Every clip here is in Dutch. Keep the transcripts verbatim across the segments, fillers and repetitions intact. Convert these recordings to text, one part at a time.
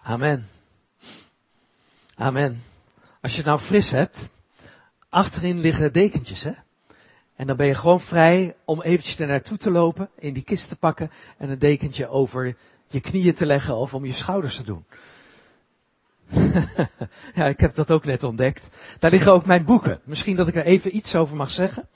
Amen. Amen. Als je het nou fris hebt, achterin liggen dekentjes, hè? En dan ben je gewoon vrij om eventjes er naartoe te lopen, in die kist te pakken en een dekentje over je knieën te leggen of om je schouders te doen. Ja, ik heb dat ook net ontdekt. Daar liggen ook mijn boeken. Misschien dat ik er even iets over mag zeggen.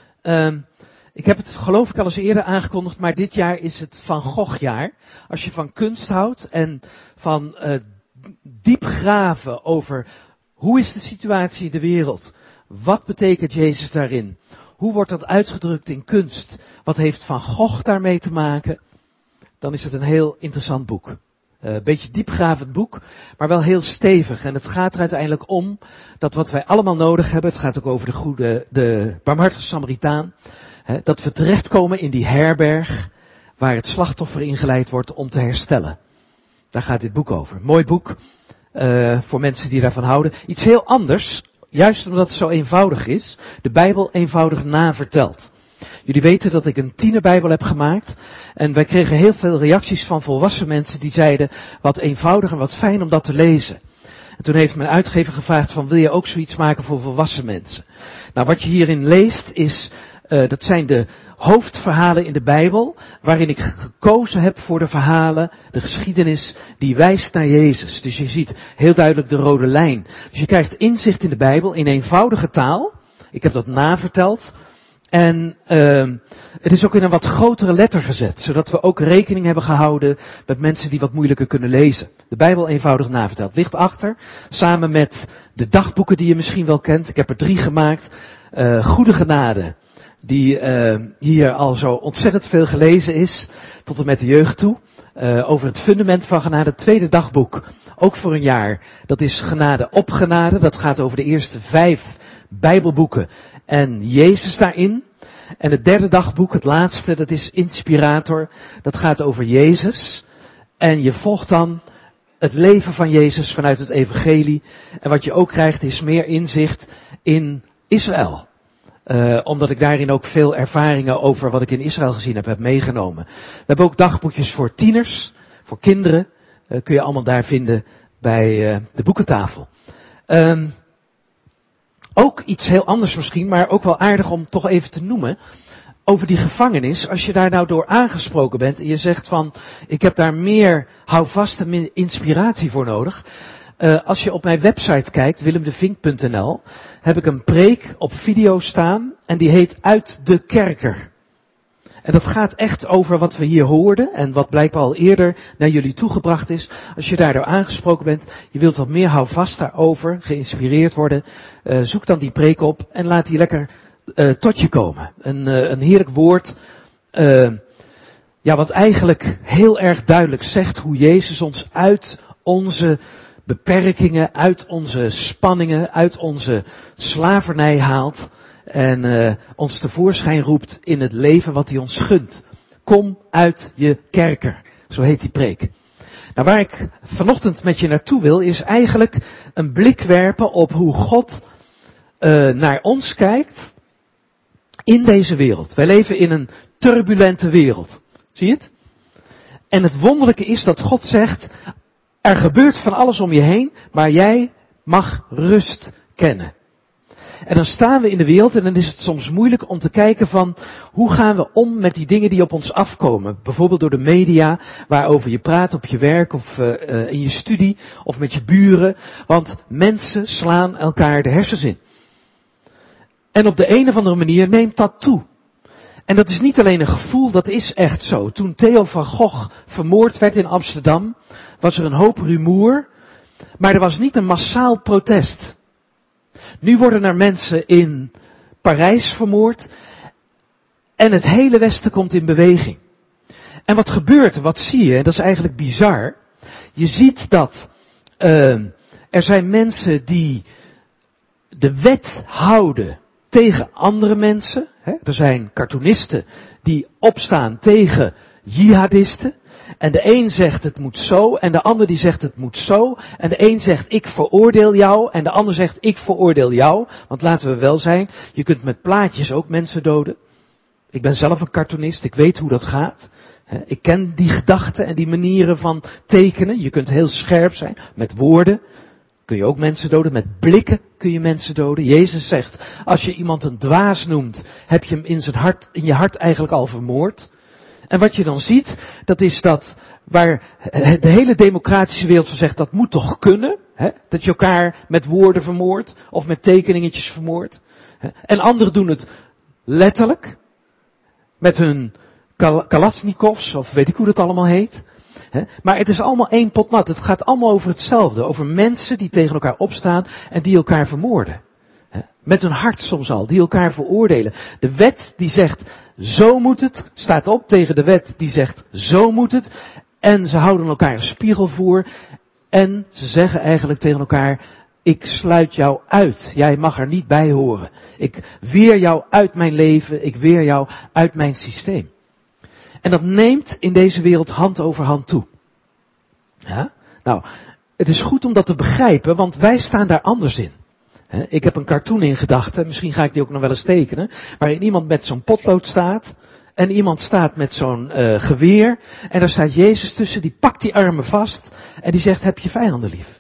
Um, ik heb het geloof ik al eens eerder aangekondigd, maar dit jaar is het Van Gogh jaar. Als je van kunst houdt en van uh, diep graven over hoe is de situatie in de wereld? Wat betekent Jezus daarin? Hoe wordt dat uitgedrukt in kunst? Wat heeft Van Gogh daarmee te maken? Dan is het een heel interessant boek. Een uh, beetje diepgravend boek, maar wel heel stevig. En het gaat er uiteindelijk om dat wat wij allemaal nodig hebben, het gaat ook over de goede, de barmhartige Samaritaan, hè, dat we terechtkomen in die herberg waar het slachtoffer ingeleid wordt om te herstellen. Daar gaat dit boek over. Mooi boek, uh, voor mensen die daarvan houden. Iets heel anders, juist omdat het zo eenvoudig is, de Bijbel eenvoudig naverteld. Jullie weten dat ik een tienerbijbel heb gemaakt. En wij kregen heel veel reacties van volwassen mensen die zeiden, wat eenvoudig en wat fijn om dat te lezen. En toen heeft mijn uitgever gevraagd van, wil je ook zoiets maken voor volwassen mensen? Nou, wat je hierin leest is, uh, dat zijn de hoofdverhalen in de Bijbel, waarin ik gekozen heb voor de verhalen, de geschiedenis, die wijst naar Jezus. Dus je ziet heel duidelijk de rode lijn. Dus je krijgt inzicht in de Bijbel in eenvoudige taal. Ik heb dat naverteld. En uh, het is ook in een wat grotere letter gezet, zodat we ook rekening hebben gehouden met mensen die wat moeilijker kunnen lezen. De Bijbel eenvoudig naverteld. Ligt achter, samen met de dagboeken die je misschien wel kent. Ik heb er drie gemaakt. Uh, Goede Genade, die uh, hier al zo ontzettend veel gelezen is, tot en met de jeugd toe. Uh, over het fundament van genade. Het tweede dagboek, ook voor een jaar. Dat is Genade op Genade. Dat gaat over de eerste vijf Bijbelboeken en Jezus daarin. En het derde dagboek, het laatste, dat is Inspirator. Dat gaat over Jezus. En je volgt dan het leven van Jezus vanuit het evangelie. En wat je ook krijgt is meer inzicht in Israël. Uh, omdat ik daarin ook veel ervaringen over wat ik in Israël gezien heb, heb meegenomen. We hebben ook dagboekjes voor tieners, voor kinderen. Uh, kun je allemaal daar vinden bij uh, de boekentafel. Um, Ook iets heel anders misschien, maar ook wel aardig om toch even te noemen. Over die gevangenis, als je daar nou door aangesproken bent en je zegt van, ik heb daar meer houvaste inspiratie voor nodig. Uh, als je op mijn website kijkt, willem de vink punt n l, heb ik een preek op video staan en die heet Uit de Kerker. En dat gaat echt over wat we hier hoorden en wat blijkbaar al eerder naar jullie toegebracht is. Als je daardoor aangesproken bent, je wilt wat meer houvast daarover, geïnspireerd worden, uh, zoek dan die preek op en laat die lekker uh, tot je komen. Een, uh, een heerlijk woord, uh, ja, wat eigenlijk heel erg duidelijk zegt hoe Jezus ons uit onze beperkingen, uit onze spanningen, uit onze slavernij haalt. En uh, ons tevoorschijn roept in het leven wat hij ons gunt. Kom uit je kerker. Zo heet die preek. Nou, waar ik vanochtend met je naartoe wil, is eigenlijk een blik werpen op hoe God uh, naar ons kijkt in deze wereld. Wij leven in een turbulente wereld. Zie je het? En het wonderlijke is dat God zegt, er gebeurt van alles om je heen, maar jij mag rust kennen. En dan staan we in de wereld en dan is het soms moeilijk om te kijken van, hoe gaan we om met die dingen die op ons afkomen. Bijvoorbeeld door de media, waarover je praat op je werk of uh, uh, in je studie of met je buren. Want mensen slaan elkaar de hersens in. En op de een of andere manier neemt dat toe. En dat is niet alleen een gevoel, dat is echt zo. Toen Theo van Gogh vermoord werd in Amsterdam, was er een hoop rumoer, maar er was niet een massaal protest. Nu worden er mensen in Parijs vermoord en het hele Westen komt in beweging. En wat gebeurt er? Wat zie je? En dat is eigenlijk bizar. Je ziet dat uh, er zijn mensen die de wet houden tegen andere mensen. Hè? Er zijn cartoonisten die opstaan tegen jihadisten. En de een zegt het moet zo en de ander die zegt het moet zo. En de een zegt ik veroordeel jou en de ander zegt ik veroordeel jou. Want laten we wel zijn, je kunt met plaatjes ook mensen doden. Ik ben zelf een cartoonist, ik weet hoe dat gaat. Ik ken die gedachten en die manieren van tekenen. Je kunt heel scherp zijn. Met woorden kun je ook mensen doden. Met blikken kun je mensen doden. Jezus zegt, als je iemand een dwaas noemt, heb je hem in zijn hart, in je hart eigenlijk al vermoord. En wat je dan ziet, dat is dat waar de hele democratische wereld van zegt, dat moet toch kunnen. Hè? Dat je elkaar met woorden vermoordt of met tekeningetjes vermoordt. En anderen doen het letterlijk. Met hun kal- kalasjnikovs, of weet ik hoe dat allemaal heet. Maar het is allemaal één pot nat. Het gaat allemaal over hetzelfde. Over mensen die tegen elkaar opstaan en die elkaar vermoorden. Met hun hart soms al, die elkaar veroordelen. De wet die zegt, zo moet het, staat op tegen de wet die zegt, zo moet het. En ze houden elkaar een spiegel voor. En ze zeggen eigenlijk tegen elkaar, ik sluit jou uit. Jij mag er niet bij horen. Ik weer jou uit mijn leven. Ik weer jou uit mijn systeem. En dat neemt in deze wereld hand over hand toe. Ja? Nou, het is goed om dat te begrijpen, want wij staan daar anders in. Ik heb een cartoon in gedachten, misschien ga ik die ook nog wel eens tekenen, waarin iemand met zo'n potlood staat. En iemand staat met zo'n uh, geweer. En daar staat Jezus tussen, die pakt die armen vast. En die zegt, heb je vijanden lief.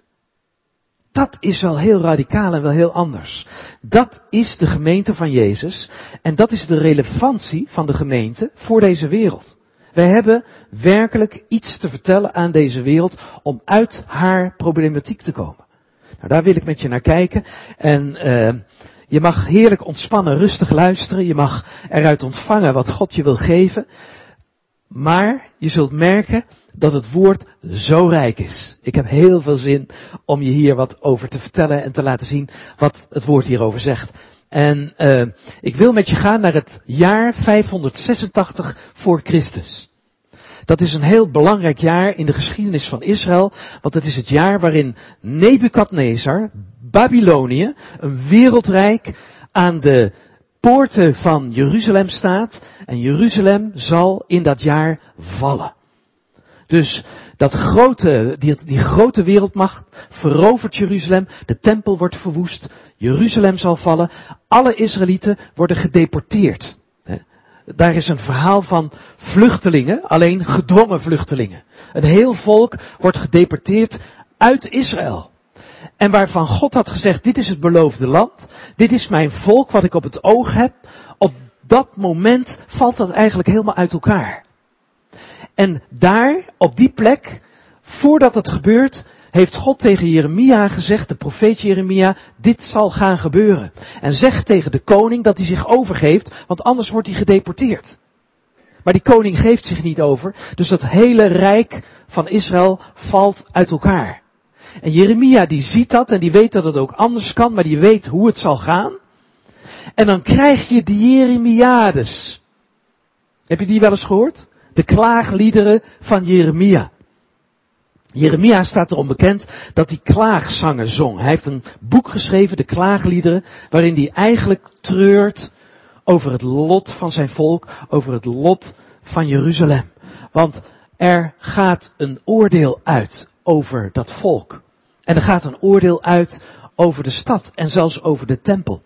Dat is wel heel radicaal en wel heel anders. Dat is de gemeente van Jezus. En dat is de relevantie van de gemeente voor deze wereld. Wij hebben werkelijk iets te vertellen aan deze wereld om uit haar problematiek te komen. Nou, daar wil ik met je naar kijken. En uh, je mag heerlijk ontspannen, rustig luisteren. Je mag eruit ontvangen wat God je wil geven. Maar je zult merken dat het woord zo rijk is. Ik heb heel veel zin om je hier wat over te vertellen en te laten zien wat het woord hierover zegt. En uh, ik wil met je gaan naar het jaar vijfhonderdzesentachtig voor Christus. Dat is een heel belangrijk jaar in de geschiedenis van Israël, want het is het jaar waarin Nebukadnezar, Babylonië, een wereldrijk, aan de poorten van Jeruzalem staat. En Jeruzalem zal in dat jaar vallen. Dus dat grote, die, die grote wereldmacht verovert Jeruzalem. De tempel wordt verwoest. Jeruzalem zal vallen. Alle Israëlieten worden gedeporteerd. Daar is een verhaal van vluchtelingen, alleen gedwongen vluchtelingen. Een heel volk wordt gedeporteerd uit Israël. En waarvan God had gezegd, dit is het beloofde land. Dit is mijn volk wat ik op het oog heb. Op dat moment valt dat eigenlijk helemaal uit elkaar. En daar, op die plek, voordat het gebeurt, heeft God tegen Jeremia gezegd, de profeet Jeremia, dit zal gaan gebeuren. En zegt tegen de koning dat hij zich overgeeft, want anders wordt hij gedeporteerd. Maar die koning geeft zich niet over, dus dat hele rijk van Israël valt uit elkaar. En Jeremia die ziet dat en die weet dat het ook anders kan, maar die weet hoe het zal gaan. En dan krijg je de Jeremiades. Heb je die wel eens gehoord? De klaagliederen van Jeremia. Jeremia staat erom bekend dat hij klaagzangen zong. Hij heeft een boek geschreven, de klaagliederen, waarin hij eigenlijk treurt over het lot van zijn volk, over het lot van Jeruzalem. Want er gaat een oordeel uit over dat volk. En er gaat een oordeel uit over de stad en zelfs over de tempel.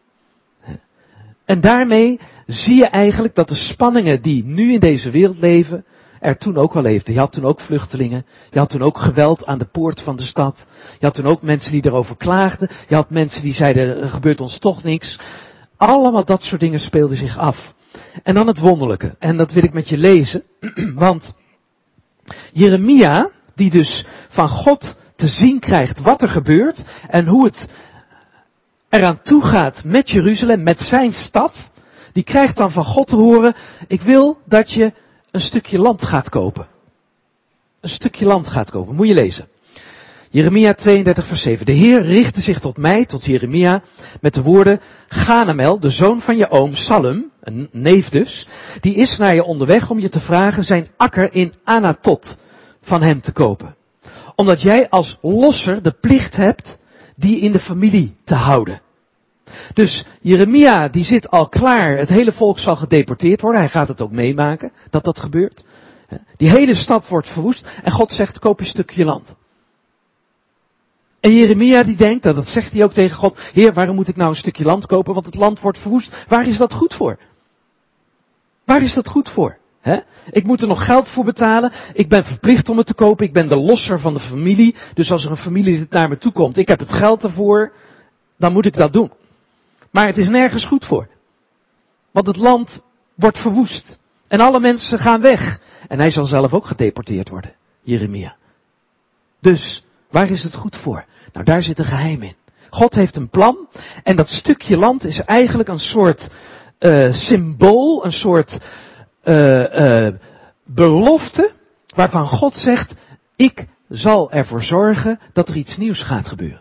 En daarmee zie je eigenlijk dat de spanningen die nu in deze wereld leven, er toen ook al leefden. Je had toen ook vluchtelingen. Je had toen ook geweld aan de poort van de stad. Je had toen ook mensen die erover klaagden. Je had mensen die zeiden, er gebeurt ons toch niks. Allemaal dat soort dingen speelden zich af. En dan het wonderlijke. En dat wil ik met je lezen. Want Jeremia, die dus van God te zien krijgt wat er gebeurt. En hoe het eraan toe gaat met Jeruzalem, met zijn stad. Die krijgt dan van God te horen, ik wil dat je een stukje land gaat kopen. Een stukje land gaat kopen. Moet je lezen. Jeremia tweeëndertig vers zeven. De Heer richtte zich tot mij, tot Jeremia, met de woorden, Ganamel, de zoon van je oom Salum, een neef dus, die is naar je onderweg om je te vragen zijn akker in Anatot van hem te kopen. Omdat jij als losser de plicht hebt die in de familie te houden. Dus Jeremia die zit al klaar, het hele volk zal gedeporteerd worden, hij gaat het ook meemaken dat dat gebeurt. Die hele stad wordt verwoest en God zegt koop een stukje land. En Jeremia die denkt, en dat zegt hij ook tegen God, Heer waarom moet ik nou een stukje land kopen, want het land wordt verwoest. Waar is dat goed voor? Waar is dat goed voor? He? Ik moet er nog geld voor betalen. Ik ben verplicht om het te kopen. Ik ben de losser van de familie. Dus als er een familie naar me toe komt, ik heb het geld ervoor, dan moet ik dat doen. Maar het is nergens goed voor. Want het land wordt verwoest. En alle mensen gaan weg. En hij zal zelf ook gedeporteerd worden. Jeremia. Dus, waar is het goed voor? Nou, daar zit een geheim in. God heeft een plan. En dat stukje land is eigenlijk een soort uh, symbool. Een soort uh, uh, belofte. Waarvan God zegt, ik zal ervoor zorgen dat er iets nieuws gaat gebeuren.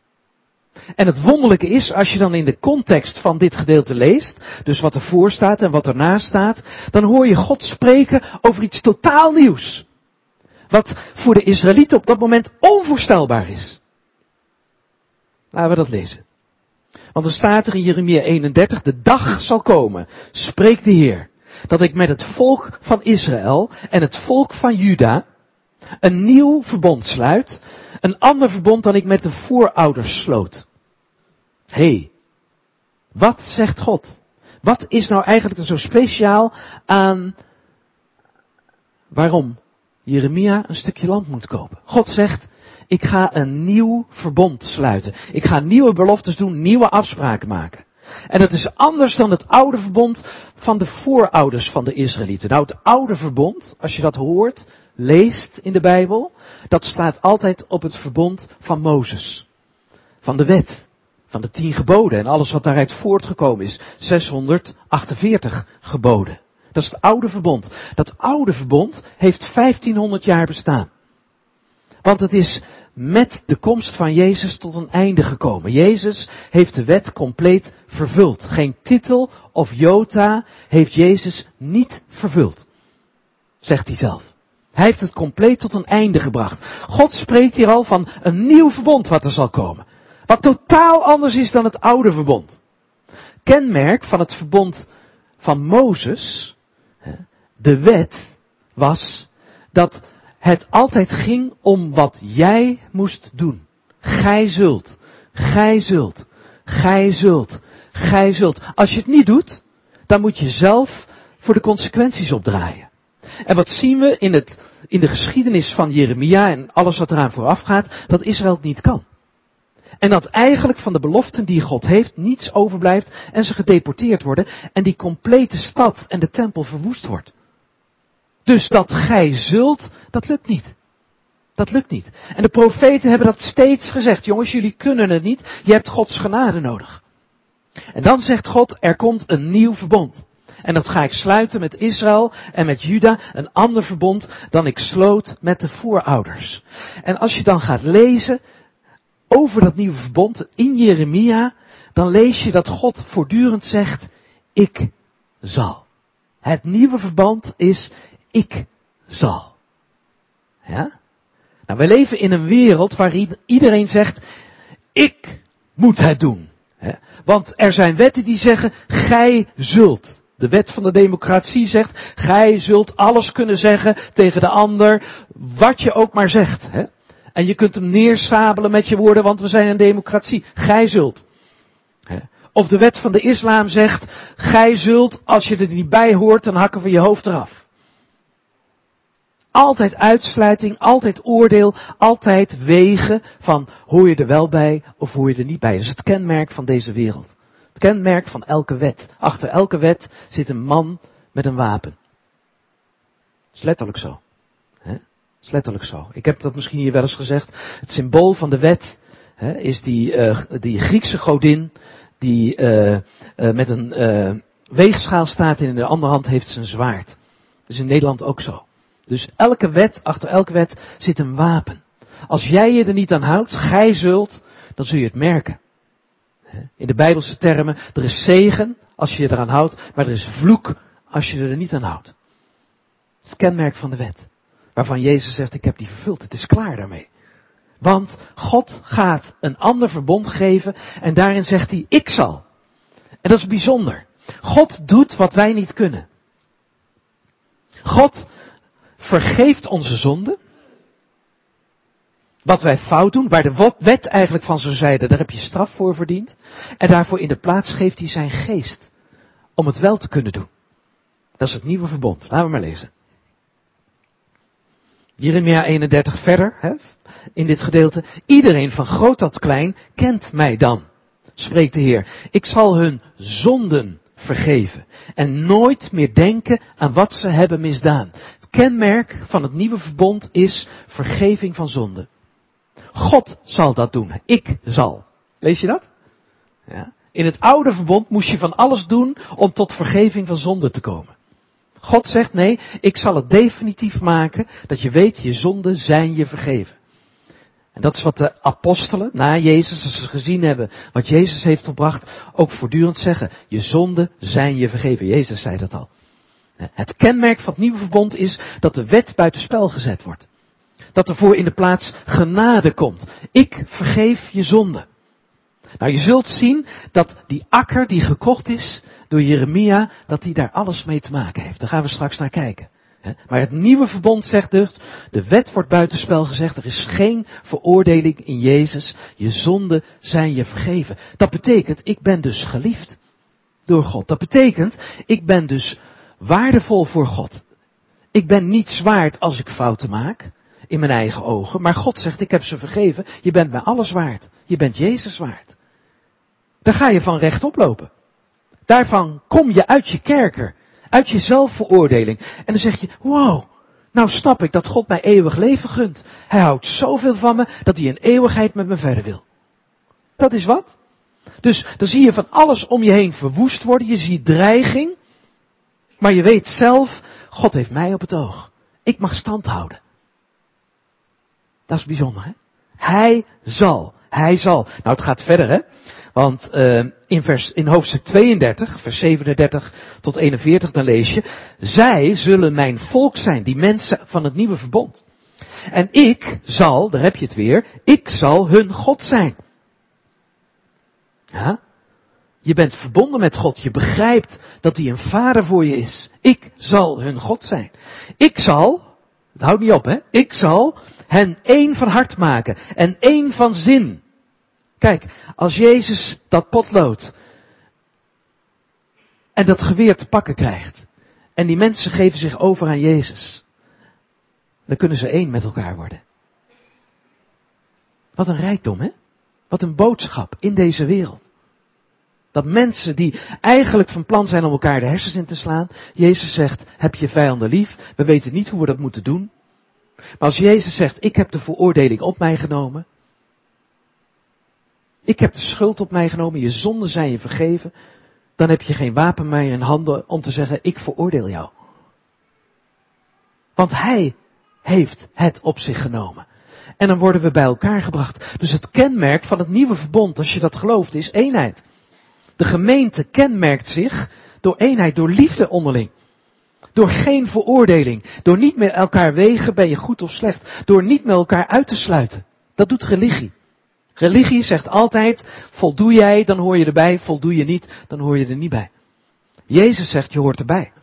En het wonderlijke is, als je dan in de context van dit gedeelte leest, dus wat ervoor staat en wat erna staat, dan hoor je God spreken over iets totaal nieuws. Wat voor de Israëlieten op dat moment onvoorstelbaar is. Laten we dat lezen. Want er staat er in Jeremia eenendertig, de dag zal komen, spreekt de Heer, dat ik met het volk van Israël en het volk van Juda een nieuw verbond sluit, een ander verbond dan ik met de voorouders sloot. Hé, hey, wat zegt God? Wat is nou eigenlijk er zo speciaal aan waarom Jeremia een stukje land moet kopen? God zegt, ik ga een nieuw verbond sluiten. Ik ga nieuwe beloftes doen, nieuwe afspraken maken. En dat is anders dan het oude verbond van de voorouders van de Israëlieten. Nou, het oude verbond, als je dat hoort, leest in de Bijbel, dat slaat altijd op het verbond van Mozes. Van de wet. Van de tien geboden en alles wat daaruit voortgekomen is. zeshonderdachtenveertig geboden. Dat is het oude verbond. Dat oude verbond heeft vijftienhonderd jaar bestaan. Want het is met de komst van Jezus tot een einde gekomen. Jezus heeft de wet compleet vervuld. Geen titel of jota heeft Jezus niet vervuld. Zegt hij zelf. Hij heeft het compleet tot een einde gebracht. God spreekt hier al van een nieuw verbond wat er zal komen. Wat totaal anders is dan het oude verbond. Kenmerk van het verbond van Mozes, de wet, was dat het altijd ging om wat jij moest doen. Gij zult, gij zult, gij zult, gij zult. Als je het niet doet, dan moet je zelf voor de consequenties opdraaien. En wat zien we in, het, in de geschiedenis van Jeremia en alles wat eraan vooraf gaat, dat Israël het niet kan. En dat eigenlijk van de beloften die God heeft niets overblijft en ze gedeporteerd worden en die complete stad en de tempel verwoest wordt. Dus dat gij zult, dat lukt niet. Dat lukt niet. En de profeten hebben dat steeds gezegd. Jongens, jullie kunnen het niet. Je hebt Gods genade nodig. En dan zegt God, er komt een nieuw verbond. En dat ga ik sluiten met Israël en met Juda, een ander verbond dan ik sloot met de voorouders. En als je dan gaat lezen over dat nieuwe verbond in Jeremia, dan lees je dat God voortdurend zegt, ik zal. Het nieuwe verbond is, ik zal. Ja? Nou, wij leven in een wereld waar iedereen zegt, ik moet het doen. Hè? Want er zijn wetten die zeggen, gij zult. De wet van de democratie zegt, gij zult alles kunnen zeggen tegen de ander, wat je ook maar zegt. Hè? En je kunt hem neersabelen met je woorden, want we zijn een democratie. Gij zult. Hè? Of de wet van de islam zegt, gij zult, als je er niet bij hoort, dan hakken we je hoofd eraf. Altijd uitsluiting, altijd oordeel, altijd wegen van hoor je er wel bij of hoor je er niet bij. Dat is het kenmerk van deze wereld. Het kenmerk van elke wet. Achter elke wet zit een man met een wapen. Dat is letterlijk zo. Hè? Dat is letterlijk zo. Ik heb dat misschien hier wel eens gezegd. Het symbool van de wet hè, is die, uh, die Griekse godin die uh, uh, met een uh, weegschaal staat en in de andere hand heeft ze een zwaard. Dat is in Nederland ook zo. Dus elke wet, achter elke wet zit een wapen. Als jij je er niet aan houdt, gij zult, dan zul je het merken. In de Bijbelse termen, er is zegen als je je eraan houdt, maar er is vloek als je er niet aan houdt. Het is het kenmerk van de wet. Waarvan Jezus zegt, ik heb die vervuld, het is klaar daarmee. Want God gaat een ander verbond geven en daarin zegt hij, ik zal. En dat is bijzonder. God doet wat wij niet kunnen. God vergeeft onze zonden. Wat wij fout doen, waar de wet eigenlijk van zou zeiden, daar heb je straf voor verdiend. En daarvoor in de plaats geeft hij zijn geest. Om het wel te kunnen doen. Dat is het nieuwe verbond. Laten we maar lezen. Jeremia eenendertig verder, hè, in dit gedeelte. Iedereen van groot tot klein kent mij dan, spreekt de Heer. Ik zal hun zonden vergeven en nooit meer denken aan wat ze hebben misdaan. Het kenmerk van het nieuwe verbond is vergeving van zonden. God zal dat doen. Ik zal. Lees je dat? Ja. In het oude verbond moest je van alles doen om tot vergeving van zonde te komen. God zegt nee, ik zal het definitief maken dat je weet, je zonden zijn je vergeven. En dat is wat de apostelen na Jezus, als ze gezien hebben wat Jezus heeft volbracht, ook voortdurend zeggen. Je zonden zijn je vergeven. Jezus zei dat al. Het kenmerk van het nieuwe verbond is dat de wet buitenspel gezet wordt. Dat er voor in de plaats genade komt. Ik vergeef je zonde. Nou, je zult zien dat die akker die gekocht is door Jeremia, dat die daar alles mee te maken heeft. Daar gaan we straks naar kijken. Maar het nieuwe verbond zegt dus, de wet wordt buitenspel gezegd, er is geen veroordeling in Jezus. Je zonden zijn je vergeven. Dat betekent, ik ben dus geliefd door God. Dat betekent, ik ben dus waardevol voor God. Ik ben niets waard als ik fouten maak. In mijn eigen ogen. Maar God zegt, ik heb ze vergeven. Je bent mij alles waard. Je bent Jezus waard. Daar ga je van rechtop lopen. Daarvan kom je uit je kerker. Uit je zelfveroordeling. En dan zeg je, wow, nou snap ik dat God mij eeuwig leven gunt. Hij houdt zoveel van me dat hij in eeuwigheid met me verder wil. Dat is wat. Dus dan zie je van alles om je heen verwoest worden. Je ziet dreiging. Maar je weet zelf, God heeft mij op het oog. Ik mag stand houden. Dat is bijzonder, hè? Hij zal. Hij zal. Nou, het gaat verder, hè? Want uh, in, vers, in hoofdstuk tweeëndertig, vers zevenendertig tot eenenveertig, dan lees je. Zij zullen mijn volk zijn, die mensen van het nieuwe verbond. En ik zal, daar heb je het weer, ik zal hun God zijn. Ja? Je bent verbonden met God. Je begrijpt dat hij een vader voor je is. Ik zal hun God zijn. Ik zal, het houdt niet op, hè? Ik zal hen één van hart maken en één van zin. Kijk, als Jezus dat potlood en dat geweer te pakken krijgt en die mensen geven zich over aan Jezus, dan kunnen ze één met elkaar worden. Wat een rijkdom, hè? Wat een boodschap in deze wereld. Dat mensen die eigenlijk van plan zijn om elkaar de hersens in te slaan, Jezus zegt, heb je vijanden lief, we weten niet hoe we dat moeten doen. Maar als Jezus zegt, ik heb de veroordeling op mij genomen, ik heb de schuld op mij genomen, je zonden zijn je vergeven, dan heb je geen wapen meer in handen om te zeggen, ik veroordeel jou. Want hij heeft het op zich genomen. En dan worden we bij elkaar gebracht. Dus het kenmerk van het nieuwe verbond, als je dat gelooft, is eenheid. De gemeente kenmerkt zich door eenheid, door liefde onderling. Door geen veroordeling. Door niet met elkaar wegen, ben je goed of slecht. Door niet met elkaar uit te sluiten. Dat doet religie. Religie zegt altijd, voldoe jij, dan hoor je erbij. Voldoe je niet, dan hoor je er niet bij. Jezus zegt, je hoort erbij.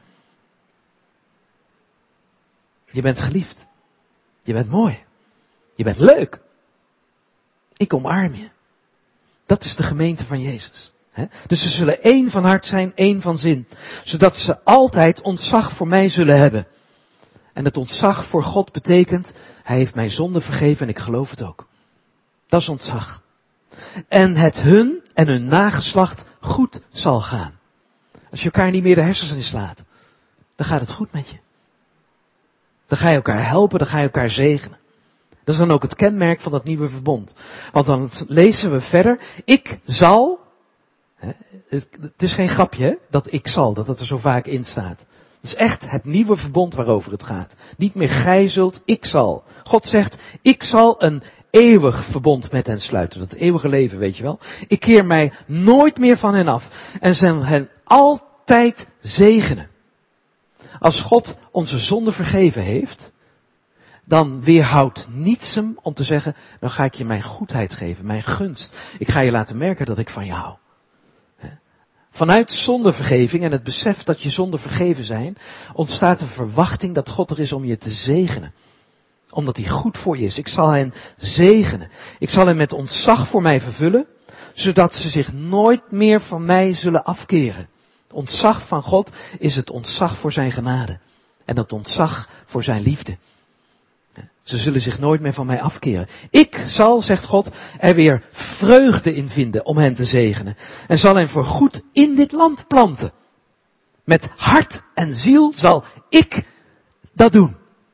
Je bent geliefd. Je bent mooi. Je bent leuk. Ik omarm je. Dat is de gemeente van Jezus. Dus ze zullen één van hart zijn, één van zin. Zodat ze altijd ontzag voor mij zullen hebben. En het ontzag voor God betekent, hij heeft mij zonde vergeven en ik geloof het ook. Dat is ontzag. En het hun en hun nageslacht goed zal gaan. Als je elkaar niet meer de hersens in slaat, dan gaat het goed met je. Dan ga je elkaar helpen, dan ga je elkaar zegenen. Dat is dan ook het kenmerk van dat nieuwe verbond. Want dan lezen we verder, ik zal... Het is geen grapje, hè, dat ik zal, dat het er zo vaak in staat. Het is echt het nieuwe verbond waarover het gaat. Niet meer gij zult, ik zal. God zegt, ik zal een eeuwig verbond met hen sluiten. Dat eeuwige leven, weet je wel. Ik keer mij nooit meer van hen af. En zal hen altijd zegenen. Als God onze zonde vergeven heeft, dan weerhoudt niets hem om te zeggen, dan ga ik je mijn goedheid geven, mijn gunst. Ik ga je laten merken dat ik van je hou. Vanuit zondevergeving en het besef dat je zonden vergeven zijn, ontstaat een verwachting dat God er is om je te zegenen. Omdat hij goed voor je is. Ik zal hen zegenen. Ik zal hen met ontzag voor mij vervullen, zodat ze zich nooit meer van mij zullen afkeren. Ontzag van God is het ontzag voor zijn genade. En het ontzag voor zijn liefde. Ze zullen zich nooit meer van mij afkeren. Ik zal, zegt God, er weer vreugde in vinden om hen te zegenen. En zal hen voorgoed in dit land planten. Met hart en ziel zal ik dat doen.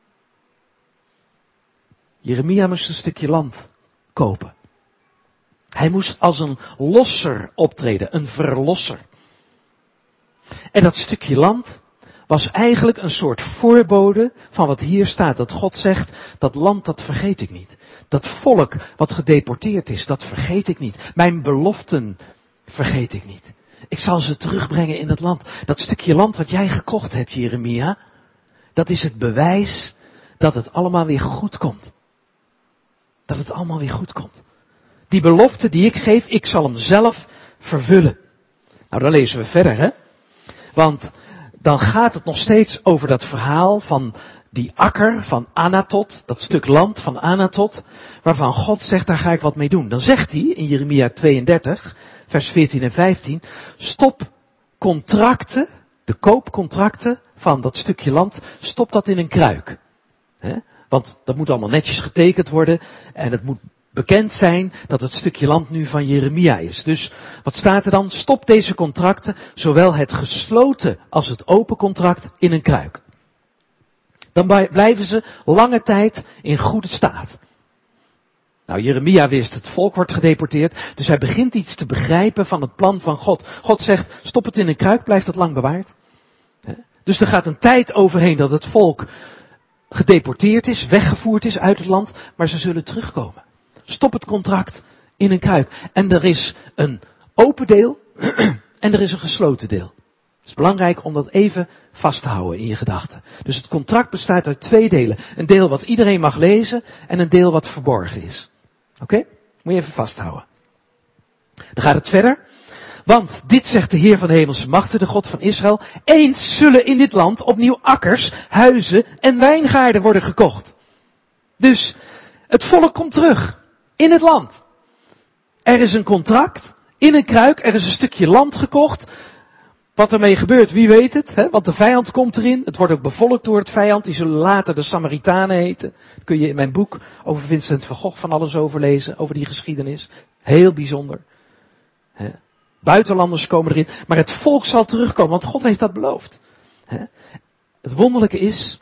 Jeremia moest een stukje land kopen. Hij moest als een losser optreden, een verlosser. En dat stukje land was eigenlijk een soort voorbode van wat hier staat. Dat God zegt, dat land dat vergeet ik niet. Dat volk wat gedeporteerd is, dat vergeet ik niet. Mijn beloften vergeet ik niet. Ik zal ze terugbrengen in het land. Dat stukje land wat jij gekocht hebt, Jeremia, dat is het bewijs dat het allemaal weer goed komt. Dat het allemaal weer goed komt. Die belofte die ik geef, ik zal hem zelf vervullen. Nou, dan lezen we verder, hè. Want dan gaat het nog steeds over dat verhaal van die akker van Anatot, dat stuk land van Anatot, waarvan God zegt, daar ga ik wat mee doen. Dan zegt hij in Jeremia tweeëndertig, vers veertien en vijftien, stop contracten, de koopcontracten van dat stukje land, stop dat in een kruik. He? Want dat moet allemaal netjes getekend worden en het moet bekend zijn dat het stukje land nu van Jeremia is. Dus wat staat er dan? Stop deze contracten, zowel het gesloten als het open contract, in een kruik. Dan blijven ze lange tijd in goede staat. Nou, Jeremia wist, het volk wordt gedeporteerd, dus hij begint iets te begrijpen van het plan van God. God zegt, stop het in een kruik, blijft het lang bewaard. Dus er gaat een tijd overheen dat het volk gedeporteerd is, weggevoerd is uit het land, maar ze zullen terugkomen. Stop het contract in een kruik. En er is een open deel en er is een gesloten deel. Het is belangrijk om dat even vast te houden in je gedachten. Dus het contract bestaat uit twee delen. Een deel wat iedereen mag lezen en een deel wat verborgen is. Oké? Okay? Moet je even vasthouden. Dan gaat het verder. Want dit zegt de Heer van de hemelse machten, de God van Israël. Eens zullen in dit land opnieuw akkers, huizen en wijngaarden worden gekocht. Dus het volk komt terug. In het land. Er is een contract. In een kruik. Er is een stukje land gekocht. Wat ermee gebeurt, wie weet het. Hè? Want de vijand komt erin. Het wordt ook bevolkt door het vijand. Die zullen later de Samaritanen heten. Daar kun je in mijn boek over Vincent van Gogh van alles over lezen. Over die geschiedenis. Heel bijzonder. Hè? Buitenlanders komen erin. Maar het volk zal terugkomen. Want God heeft dat beloofd. Hè? Het wonderlijke is.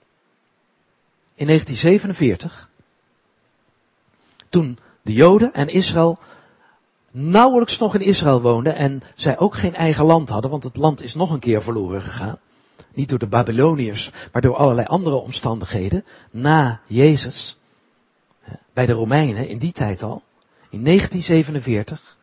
In negentien zevenenveertig. Toen de Joden en Israël nauwelijks nog in Israël woonden en zij ook geen eigen land hadden, want het land is nog een keer verloren gegaan. Niet door de Babyloniërs, maar door allerlei andere omstandigheden. Na Jezus, bij de Romeinen in die tijd al, in negentien zevenenveertig,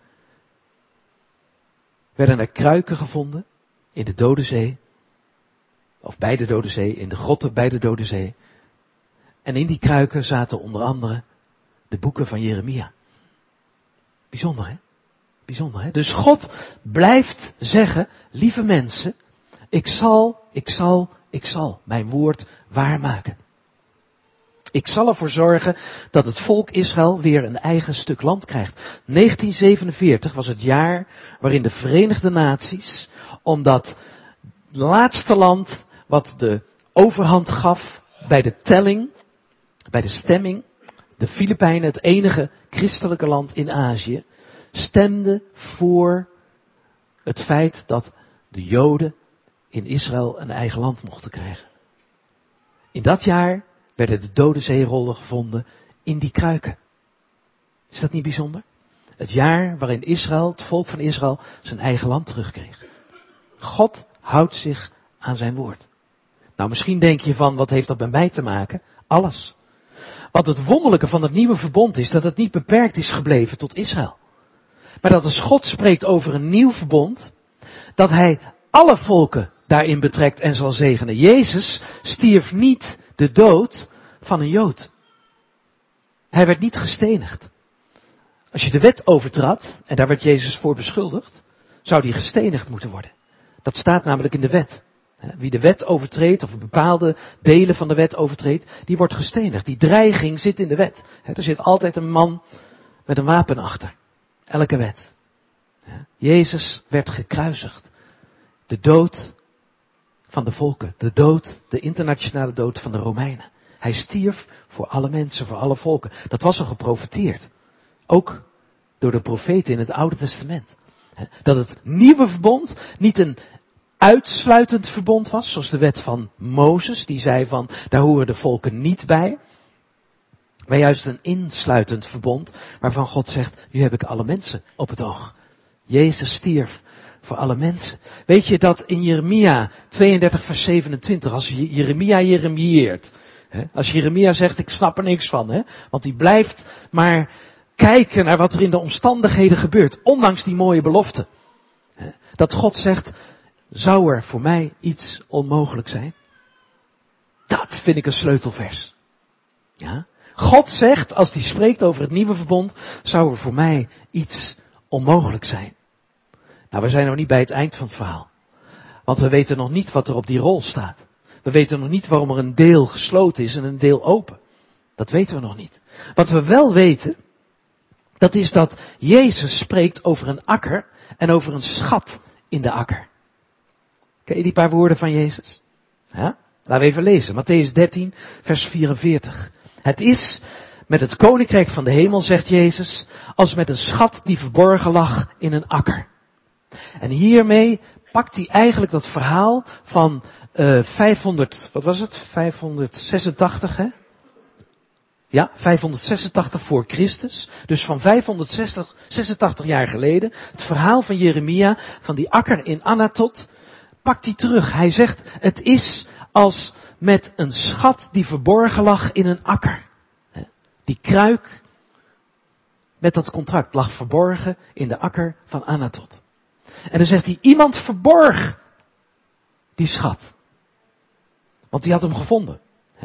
werden er kruiken gevonden in de Dode Zee, of bij de Dode Zee, in de grotten bij de Dode Zee. En in die kruiken zaten onder andere de boeken van Jeremia. Bijzonder, hè? Bijzonder, hè? Dus God blijft zeggen, lieve mensen, ik zal, ik zal, ik zal mijn woord waarmaken. Ik zal ervoor zorgen dat het volk Israël weer een eigen stuk land krijgt. negentien zevenenveertig was het jaar waarin de Verenigde Naties, omdat het laatste land wat de overhand gaf bij de telling, bij de stemming, de Filipijnen, het enige christelijke land in Azië, stemde voor het feit dat de Joden in Israël een eigen land mochten krijgen. In dat jaar werden de Dode Zeerollen gevonden in die kruiken. Is dat niet bijzonder? Het jaar waarin Israël, het volk van Israël, zijn eigen land terugkreeg. God houdt zich aan zijn woord. Nou, misschien denk je van, wat heeft dat met mij te maken? Alles. Want het wonderlijke van het nieuwe verbond is dat het niet beperkt is gebleven tot Israël. Maar dat als God spreekt over een nieuw verbond, dat hij alle volken daarin betrekt en zal zegenen. Jezus stierf niet de dood van een Jood. Hij werd niet gestenigd. Als je de wet overtrad, en daar werd Jezus voor beschuldigd, zou die gestenigd moeten worden. Dat staat namelijk in de wet. Wie de wet overtreedt, of bepaalde delen van de wet overtreedt, die wordt gestenigd. Die dreiging zit in de wet. Er zit altijd een man met een wapen achter. Elke wet. Jezus werd gekruisigd. de dood van de volken. De dood, de internationale dood van de Romeinen. Hij stierf voor alle mensen, voor alle volken. Dat was al geprofeteerd. Ook door de profeten in het Oude Testament. Dat het nieuwe verbond niet een uitsluitend verbond was, zoals de wet van Mozes, die zei van, daar horen de volken niet bij. Maar juist een insluitend verbond, waarvan God zegt, nu heb ik alle mensen op het oog. Jezus stierf voor alle mensen. Weet je dat in Jeremia tweeëndertig vers zevenentwintig, als je Jeremia jeremieert, hè, als Jeremia zegt, ik snap er niks van, hè, want die blijft maar kijken naar wat er in de omstandigheden gebeurt, ondanks die mooie belofte. Hè, dat God zegt, zou er voor mij iets onmogelijk zijn? Dat vind ik een sleutelvers. Ja? God zegt, als hij spreekt over het nieuwe verbond, zou er voor mij iets onmogelijk zijn. Nou, we zijn nog niet bij het eind van het verhaal. Want we weten nog niet wat er op die rol staat. We weten nog niet waarom er een deel gesloten is en een deel open. Dat weten we nog niet. Wat we wel weten, dat is dat Jezus spreekt over een akker en over een schat in de akker. Ken je die paar woorden van Jezus? Ja? Laten we even lezen. Mattheüs dertien, vers vierenveertig. Het is met het koninkrijk van de hemel, zegt Jezus, als met een schat die verborgen lag in een akker. En hiermee pakt hij eigenlijk dat verhaal van uh, vijfhonderd, wat was het? vijfhonderdzesentachtig, hè? Ja, vijfhonderdzesentachtig voor Christus. Dus van vijfhonderdzesentachtig jaar geleden. Het verhaal van Jeremia, van die akker in Anatot, pakt hij terug. Hij zegt, het is als met een schat die verborgen lag in een akker. Die kruik met dat contract lag verborgen in de akker van Anatot. En dan zegt hij, iemand verborg die schat. Want die had hem gevonden.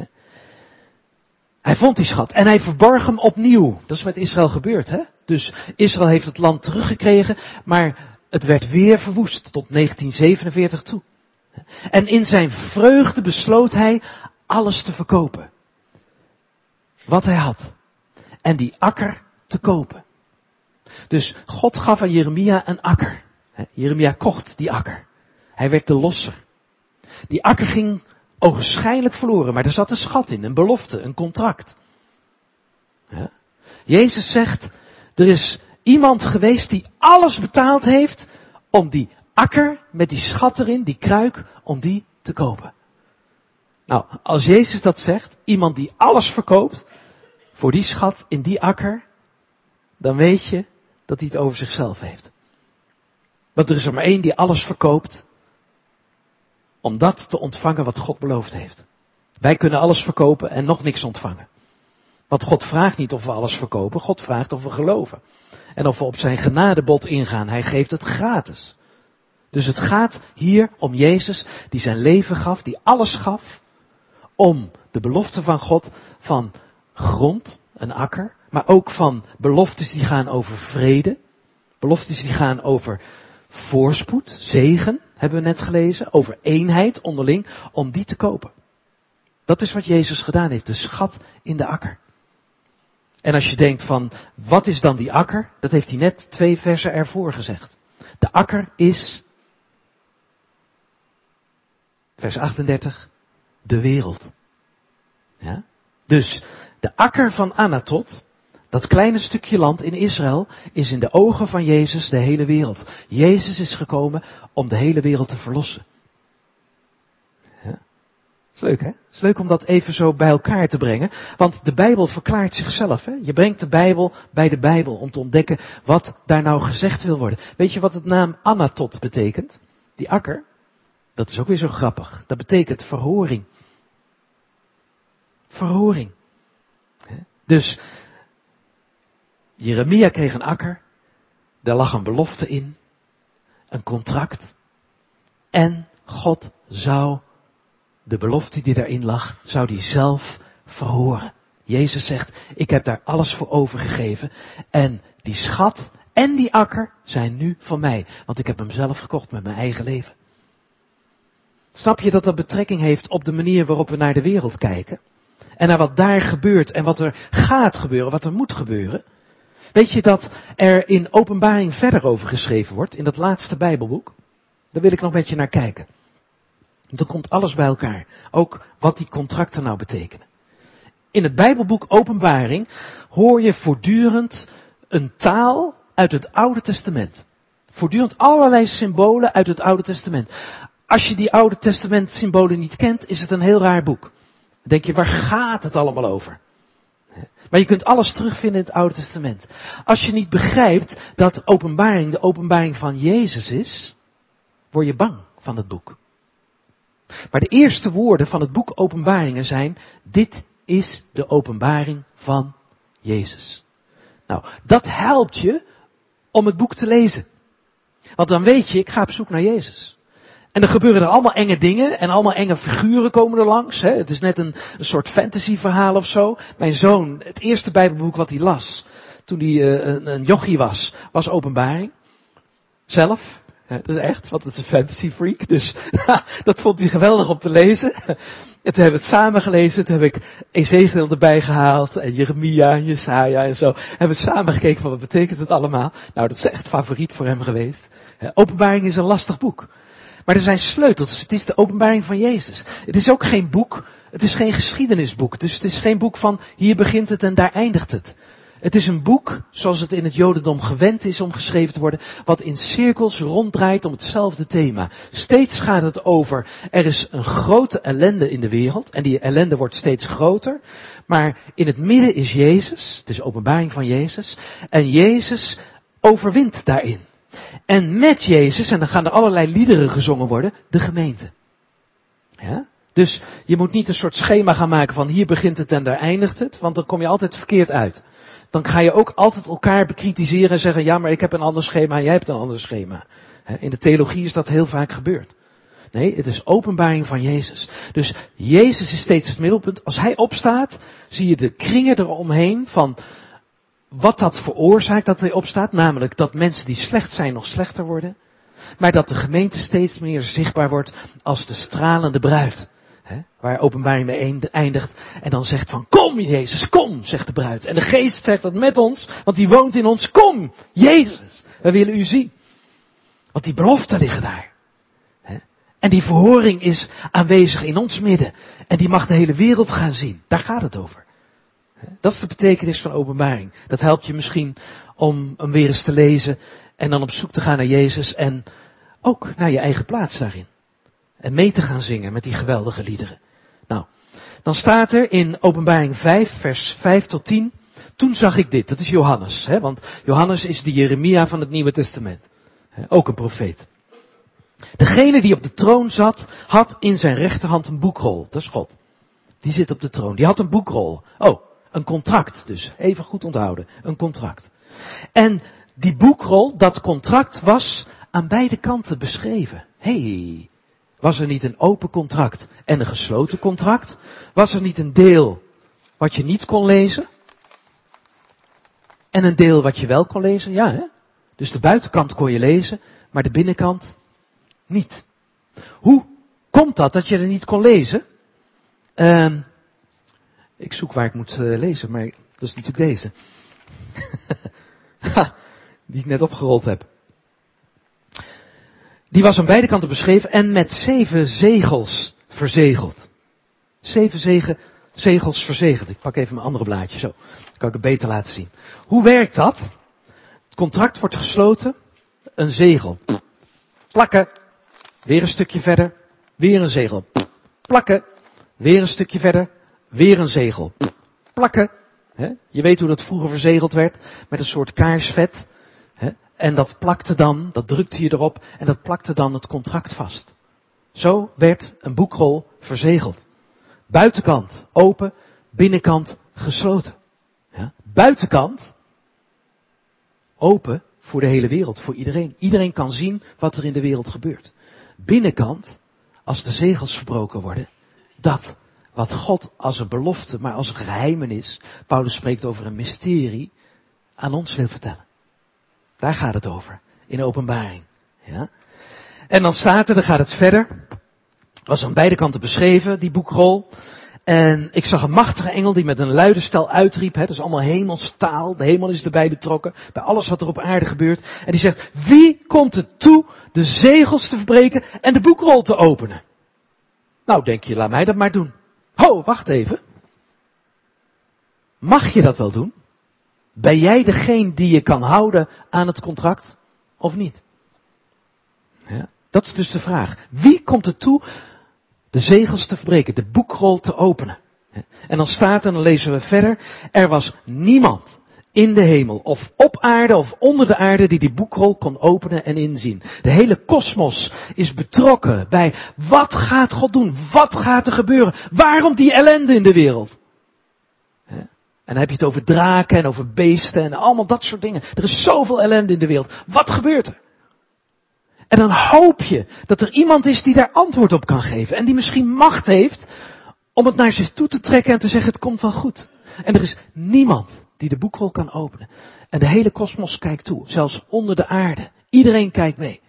Hij vond die schat en hij verborg hem opnieuw. Dat is met Israël gebeurd, hè? Dus Israël heeft het land teruggekregen, maar het werd weer verwoest tot negentien zevenenveertig toe. En in zijn vreugde besloot hij alles te verkopen. Wat hij had. En die akker te kopen. Dus God gaf aan Jeremia een akker. Jeremia kocht die akker. Hij werd de losser. Die akker ging ogenschijnlijk verloren, maar er zat een schat in, een belofte, een contract. Ja. Jezus zegt, er is iemand geweest die alles betaald heeft om die akker met die schat erin, die kruik, om die te kopen. Nou, als Jezus dat zegt, iemand die alles verkoopt voor die schat in die akker, dan weet je dat hij het over zichzelf heeft. Want er is er maar één die alles verkoopt om dat te ontvangen wat God beloofd heeft. Wij kunnen alles verkopen en nog niks ontvangen. Want God vraagt niet of we alles verkopen, God vraagt of we geloven. En of we op zijn genadebod ingaan, hij geeft het gratis. Dus het gaat hier om Jezus die zijn leven gaf, die alles gaf, om de belofte van God van grond, een akker, maar ook van beloftes die gaan over vrede, beloftes die gaan over voorspoed, zegen, hebben we net gelezen, over eenheid onderling, om die te kopen. Dat is wat Jezus gedaan heeft, de schat in de akker. En als je denkt van, wat is dan die akker? Dat heeft hij net twee versen ervoor gezegd. De akker is, vers achtendertig, de wereld. Ja? Dus de akker van Anatot, dat kleine stukje land in Israël, is in de ogen van Jezus de hele wereld. Jezus is gekomen om de hele wereld te verlossen. Ja. Is leuk, hè? Is leuk om dat even zo bij elkaar te brengen. Want de Bijbel verklaart zichzelf. Hè? Je brengt de Bijbel bij de Bijbel om te ontdekken wat daar nou gezegd wil worden. Weet je wat het naam Anatot betekent? Die akker. Dat is ook weer zo grappig. Dat betekent verhoring. Verhoring. Dus Jeremia kreeg een akker. Daar lag een belofte in. Een contract. En God zou de belofte die daarin lag, zou die zelf verhoren. Jezus zegt, ik heb daar alles voor overgegeven. En die schat en die akker zijn nu van mij. Want ik heb hem zelf gekocht met mijn eigen leven. Snap je dat dat betrekking heeft op de manier waarop we naar de wereld kijken? En naar wat daar gebeurt en wat er gaat gebeuren, wat er moet gebeuren. Weet je dat er in Openbaring verder over geschreven wordt, in dat laatste Bijbelboek? Daar wil ik nog met je naar kijken. Dan komt alles bij elkaar. Ook wat die contracten nou betekenen. In het Bijbelboek Openbaring hoor je voortdurend een taal uit het Oude Testament. Voortdurend allerlei symbolen uit het Oude Testament. Als je die Oude Testament symbolen niet kent, is het een heel raar boek. Dan denk je, waar gaat het allemaal over? Maar je kunt alles terugvinden in het Oude Testament. Als je niet begrijpt dat Openbaring de openbaring van Jezus is, word je bang van het boek. Maar de eerste woorden van het boek Openbaringen zijn, dit is de openbaring van Jezus. Nou, dat helpt je om het boek te lezen. Want dan weet je, ik ga op zoek naar Jezus. En er gebeuren er allemaal enge dingen en allemaal enge figuren komen er langs. Hè. Het is net een, een soort fantasyverhaal of zo. Mijn zoon, het eerste Bijbelboek wat hij las, toen hij uh, een, een jochie was, was Openbaring. Zelf. Ja, dat is echt, want het is een fantasy freak. Dus dat vond hij geweldig om te lezen. En toen hebben we het samen gelezen. Toen heb ik Ezekiel erbij gehaald. En Jeremia en Jesaja en zo. Hebben we samen gekeken van wat betekent het allemaal. Nou, dat is echt favoriet voor hem geweest. Openbaring is een lastig boek. Maar er zijn sleutels. Het is de openbaring van Jezus. Het is ook geen boek. Het is geen geschiedenisboek. Dus het is geen boek van hier begint het en daar eindigt het. Het is een boek, zoals het in het Jodendom gewend is om geschreven te worden, wat in cirkels ronddraait om hetzelfde thema. Steeds gaat het over, er is een grote ellende in de wereld, en die ellende wordt steeds groter, maar in het midden is Jezus, het is de openbaring van Jezus, en Jezus overwint daarin. En met Jezus, en dan gaan er allerlei liederen gezongen worden, de gemeente. Ja? Dus je moet niet een soort schema gaan maken van hier begint het en daar eindigt het, want dan kom je altijd verkeerd uit. Dan ga je ook altijd elkaar bekritiseren en zeggen, ja maar ik heb een ander schema en jij hebt een ander schema. In de theologie is dat heel vaak gebeurd. Nee, het is openbaring van Jezus. Dus Jezus is steeds het middelpunt. Als hij opstaat, zie je de kringen eromheen van wat dat veroorzaakt dat hij opstaat. Namelijk dat mensen die slecht zijn nog slechter worden. Maar dat de gemeente steeds meer zichtbaar wordt als de stralende bruid. He, waar openbaring mee eindigt. En dan zegt van, kom Jezus, kom, zegt de bruid. En de geest zegt dat met ons, want die woont in ons. Kom, Jezus, we willen u zien. Want die beloften liggen daar. He, en die verhoring is aanwezig in ons midden. En die mag de hele wereld gaan zien. Daar gaat het over. He, dat is de betekenis van openbaring. Dat helpt je misschien om hem weer eens te lezen. En dan op zoek te gaan naar Jezus. En ook naar je eigen plaats daarin. En mee te gaan zingen met die geweldige liederen. Nou, dan staat er in Openbaring vijf, vers vijf tot tien. Toen zag ik dit, dat is Johannes. Hè, want Johannes is de Jeremia van het Nieuwe Testament. Hè, ook een profeet. Degene die op de troon zat, had in zijn rechterhand een boekrol. Dat is God. Die zit op de troon. Die had een boekrol. Oh, een contract dus. Even goed onthouden. Een contract. En die boekrol, dat contract was aan beide kanten beschreven. Hey. Was er niet een open contract en een gesloten contract? Was er niet een deel wat je niet kon lezen? En een deel wat je wel kon lezen? Ja, hè? Dus de buitenkant kon je lezen, maar de binnenkant niet. Hoe komt dat dat je er niet kon lezen? Uh, ik zoek waar ik moet uh, lezen, maar dat is natuurlijk deze. Die ik net opgerold heb. Die was aan beide kanten beschreven en met zeven zegels verzegeld. Zeven zegen, zegels verzegeld. Ik pak even mijn andere blaadje, zo. Dan kan ik het beter laten zien. Hoe werkt dat? Het contract wordt gesloten. Een zegel. Plakken. Weer een stukje verder. Weer een zegel. Plakken. Weer een stukje verder. Weer een zegel. Plakken. He? Je weet hoe dat vroeger verzegeld werd. Met een soort kaarsvet. He? En dat plakte dan, dat drukte je erop, en dat plakte dan het contract vast. Zo werd een boekrol verzegeld. Buitenkant open, binnenkant gesloten. Ja? Buitenkant open voor de hele wereld, voor iedereen. Iedereen kan zien wat er in de wereld gebeurt. Binnenkant, als de zegels verbroken worden, dat wat God als een belofte, maar als een geheimenis, Paulus spreekt over een mysterie, aan ons wil vertellen. Daar gaat het over, in de openbaring. Ja? En dan staat er, dan gaat het verder, was aan beide kanten beschreven, die boekrol. En ik zag een machtige engel die met een luide stem uitriep. Hè, dat is allemaal hemelstaal. De hemel is erbij betrokken. Bij alles wat er op aarde gebeurt. En die zegt, wie komt er toe de zegels te verbreken en de boekrol te openen? Nou, denk je, laat mij dat maar doen. Ho, wacht even. Mag je dat wel doen? Ben jij degene die je kan houden aan het contract? Of niet? Ja, dat is dus de vraag. Wie komt er toe de zegels te verbreken, de boekrol te openen? En dan staat er, en dan lezen we verder, er was niemand in de hemel of op aarde of onder de aarde die die boekrol kon openen en inzien. De hele kosmos is betrokken bij wat gaat God doen? Wat gaat er gebeuren? Waarom die ellende in de wereld? En dan heb je het over draken en over beesten en allemaal dat soort dingen. Er is zoveel ellende in de wereld. Wat gebeurt er? En dan hoop je dat er iemand is die daar antwoord op kan geven. En die misschien macht heeft om het naar zich toe te trekken en te zeggen het komt wel goed. En er is niemand die de boekrol kan openen. En de hele kosmos kijkt toe. Zelfs onder de aarde. Iedereen kijkt mee.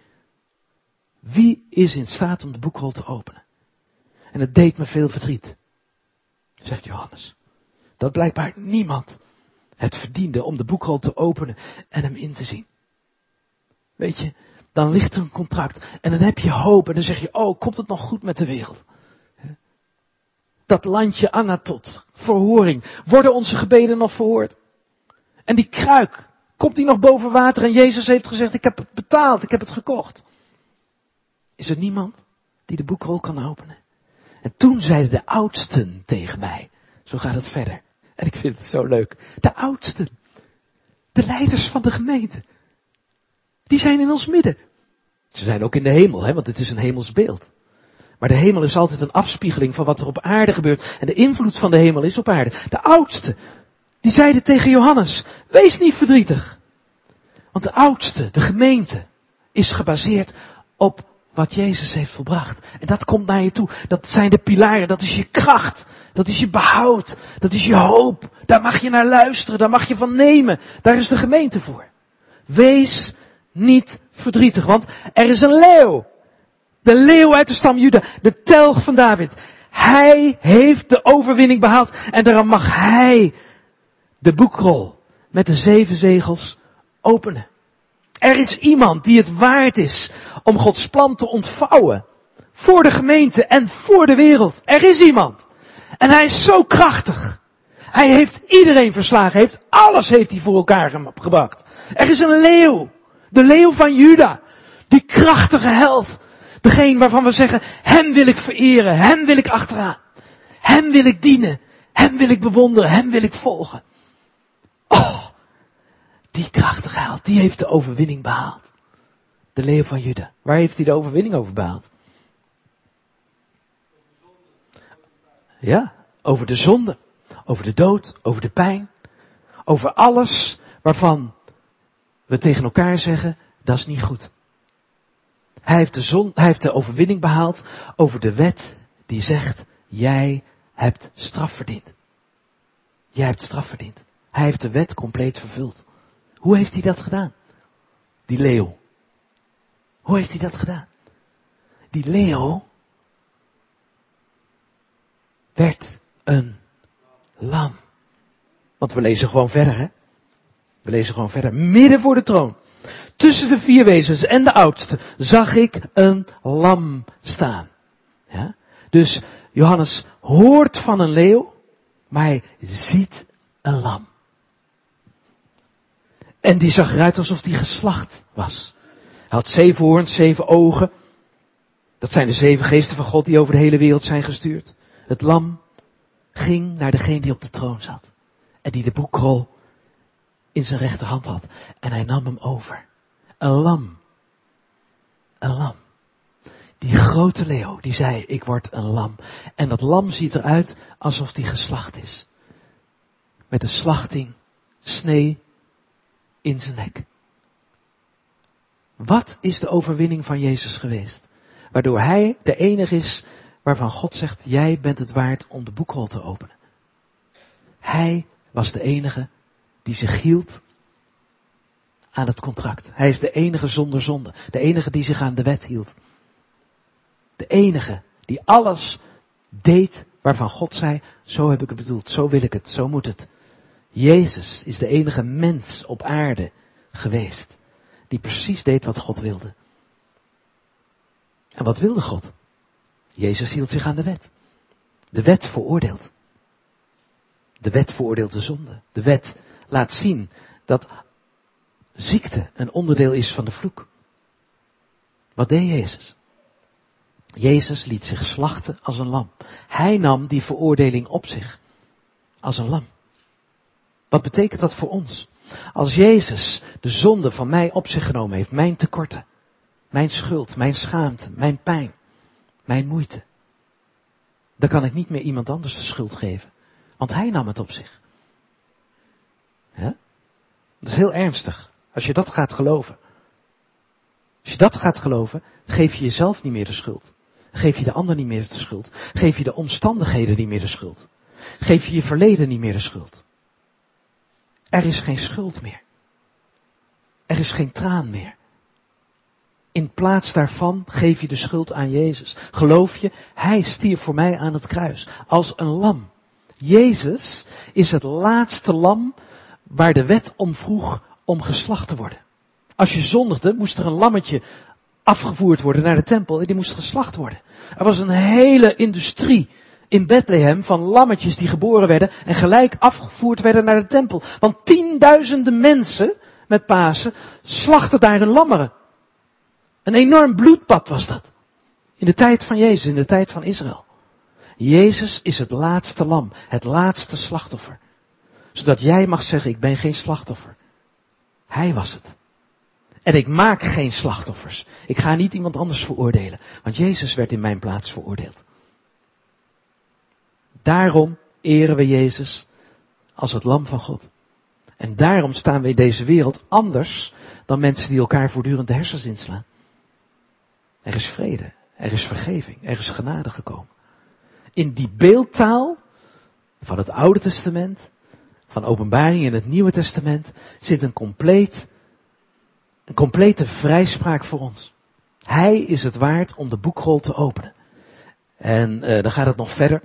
Wie is in staat om de boekrol te openen? En het deed me veel verdriet. Zegt Johannes. Dat blijkbaar niemand het verdiende om de boekrol te openen en hem in te zien. Weet je, dan ligt er een contract en dan heb je hoop en dan zeg je, oh, komt het nog goed met de wereld? Dat landje Anatot, verhoring, worden onze gebeden nog verhoord? En die kruik, komt die nog boven water en Jezus heeft gezegd, ik heb het betaald, ik heb het gekocht. Is er niemand die de boekrol kan openen? En toen zeiden de oudsten tegen mij, zo gaat het verder. En ik vind het zo leuk. De oudsten. De leiders van de gemeente. Die zijn in ons midden. Ze zijn ook in de hemel, hè, want het is een hemels beeld. Maar de hemel is altijd een afspiegeling van wat er op aarde gebeurt. En de invloed van de hemel is op aarde. De oudsten. Die zeiden tegen Johannes. Wees niet verdrietig. Want de oudste, de gemeente, is gebaseerd op wat Jezus heeft volbracht. En dat komt naar je toe. Dat zijn de pilaren. Dat is je kracht. Dat is je behoud. Dat is je hoop. Daar mag je naar luisteren. Daar mag je van nemen. Daar is de gemeente voor. Wees niet verdrietig. Want er is een leeuw. De leeuw uit de stam Juda. De telg van David. Hij heeft de overwinning behaald. En daarom mag hij de boekrol met de zeven zegels openen. Er is iemand die het waard is om Gods plan te ontvouwen. Voor de gemeente en voor de wereld. Er is iemand. En hij is zo krachtig. Hij heeft iedereen verslagen. Heeft alles heeft hij voor elkaar gebracht. Er is een leeuw. De leeuw van Juda. Die krachtige held. Degene waarvan we zeggen, hem wil ik vereren. Hem wil ik achteraan. Hem wil ik dienen. Hem wil ik bewonderen. Hem wil ik volgen. Oh, die krachtige held. Die heeft de overwinning behaald. De leeuw van Juda. Waar heeft hij de overwinning over behaald? Ja, over de zonde, over de dood, over de pijn, over alles waarvan we tegen elkaar zeggen, dat is niet goed. Hij heeft de zon, hij heeft de overwinning behaald over de wet die zegt, jij hebt straf verdiend. Jij hebt straf verdiend. Hij heeft de wet compleet vervuld. Hoe heeft hij dat gedaan? Die leeuw. Hoe heeft hij dat gedaan? Die leeuw werd een lam. Want we lezen gewoon verder, hè? We lezen gewoon verder. Midden voor de troon. Tussen de vier wezens en de oudste zag ik een lam staan. Ja? Dus Johannes hoort van een leeuw, maar hij ziet een lam. En die zag eruit alsof die geslacht was. Hij had zeven hoorns, zeven ogen. Dat zijn de zeven geesten van God die over de hele wereld zijn gestuurd. Het lam ging naar degene die op de troon zat. En die de boekrol in zijn rechterhand had. En hij nam hem over. Een lam. Een lam. Die grote leeuw, die zei, ik word een lam. En dat lam ziet eruit alsof die geslacht is. Met een slachting, snee in zijn nek. Wat is de overwinning van Jezus geweest? Waardoor hij de enige is waarvan God zegt, jij bent het waard om de boekrol te openen. Hij was de enige die zich hield aan het contract. Hij is de enige zonder zonde. De enige die zich aan de wet hield. De enige die alles deed waarvan God zei, zo heb ik het bedoeld, zo wil ik het, zo moet het. Jezus is de enige mens op aarde geweest die precies deed wat God wilde. En wat wilde God? Jezus hield zich aan de wet. De wet veroordeelt. De wet veroordeelt de zonde. De wet laat zien dat ziekte een onderdeel is van de vloek. Wat deed Jezus? Jezus liet zich slachten als een lam. Hij nam die veroordeling op zich. Als een lam. Wat betekent dat voor ons? Als Jezus de zonde van mij op zich genomen heeft, mijn tekorten, mijn schuld, mijn schaamte, mijn pijn, mijn moeite, dan kan ik niet meer iemand anders de schuld geven. Want hij nam het op zich. Ja? Dat is heel ernstig. Als je dat gaat geloven. Als je dat gaat geloven, geef je jezelf niet meer de schuld. Geef je de ander niet meer de schuld. Geef je de omstandigheden niet meer de schuld. Geef je je verleden niet meer de schuld. Er is geen schuld meer. Er is geen traan meer. In plaats daarvan geef je de schuld aan Jezus. Geloof je, hij stierf voor mij aan het kruis. Als een lam. Jezus is het laatste lam waar de wet om vroeg om geslacht te worden. Als je zondigde, moest er een lammetje afgevoerd worden naar de tempel en die moest geslacht worden. Er was een hele industrie in Bethlehem van lammetjes die geboren werden en gelijk afgevoerd werden naar de tempel. Want tienduizenden mensen met Pasen slachten daar de lammeren. Een enorm bloedbad was dat. In de tijd van Jezus, in de tijd van Israël. Jezus is het laatste lam, het laatste slachtoffer. Zodat jij mag zeggen, ik ben geen slachtoffer. Hij was het. En ik maak geen slachtoffers. Ik ga niet iemand anders veroordelen. Want Jezus werd in mijn plaats veroordeeld. Daarom eren we Jezus als het lam van God. En daarom staan we in deze wereld anders dan mensen die elkaar voortdurend de hersens inslaan. Er is vrede, er is vergeving, er is genade gekomen. In die beeldtaal van het Oude Testament, van Openbaring in het Nieuwe Testament, zit een compleet, een complete vrijspraak voor ons. Hij is het waard om de boekrol te openen. En uh, dan gaat het nog verder.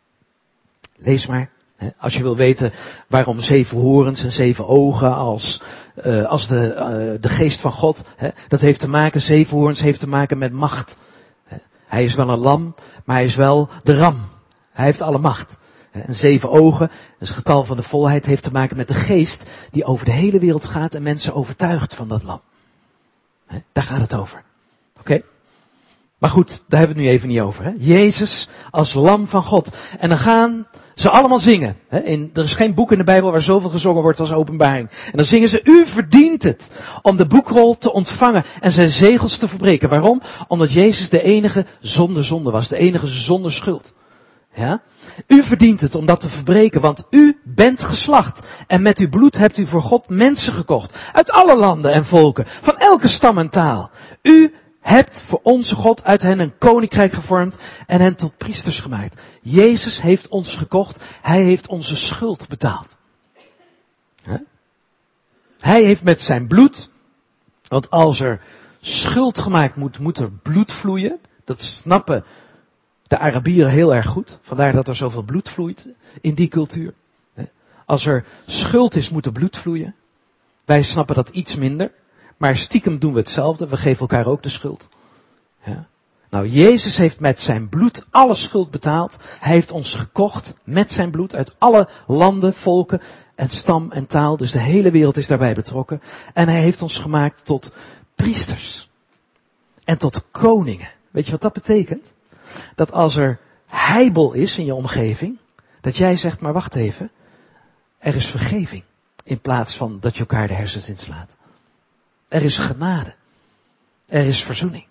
Lees maar. Hè, als je wil weten waarom zeven horens en zeven ogen als, uh, als de, uh, de geest van God. Hè, dat heeft te maken, zeven horens heeft te maken met macht. Hij is wel een lam, maar hij is wel de ram. Hij heeft alle macht. En zeven ogen, dat is het getal van de volheid, heeft te maken met de geest die over de hele wereld gaat en mensen overtuigt van dat lam. Daar gaat het over. Oké? Okay? Maar goed, daar hebben we het nu even niet over. Hè? Jezus als lam van God. En dan gaan ze allemaal zingen. Hè? In, er is geen boek in de Bijbel waar zoveel gezongen wordt als Openbaring. En dan zingen ze, u verdient het om de boekrol te ontvangen en zijn zegels te verbreken. Waarom? Omdat Jezus de enige zonder zonde was. De enige zonder schuld. Ja? U verdient het om dat te verbreken, want u bent geslacht. En met uw bloed hebt u voor God mensen gekocht. Uit alle landen en volken. Van elke stam en taal. U hebt voor onze God uit hen een koninkrijk gevormd en hen tot priesters gemaakt. Jezus heeft ons gekocht. Hij heeft onze schuld betaald. Huh? Hij heeft met zijn bloed, want als er schuld gemaakt moet, moet er bloed vloeien. Dat snappen de Arabieren heel erg goed. Vandaar dat er zoveel bloed vloeit in die cultuur. Als er schuld is, moet er bloed vloeien. Wij snappen dat iets minder. Maar stiekem doen we hetzelfde. We geven elkaar ook de schuld. Ja. Nou, Jezus heeft met zijn bloed alle schuld betaald. Hij heeft ons gekocht met zijn bloed uit alle landen, volken en stam en taal. Dus de hele wereld is daarbij betrokken. En hij heeft ons gemaakt tot priesters. En tot koningen. Weet je wat dat betekent? Dat als er heibel is in je omgeving, dat jij zegt, maar wacht even, er is vergeving. In plaats van dat je elkaar de hersens inslaat. Er is genade. Er is verzoening.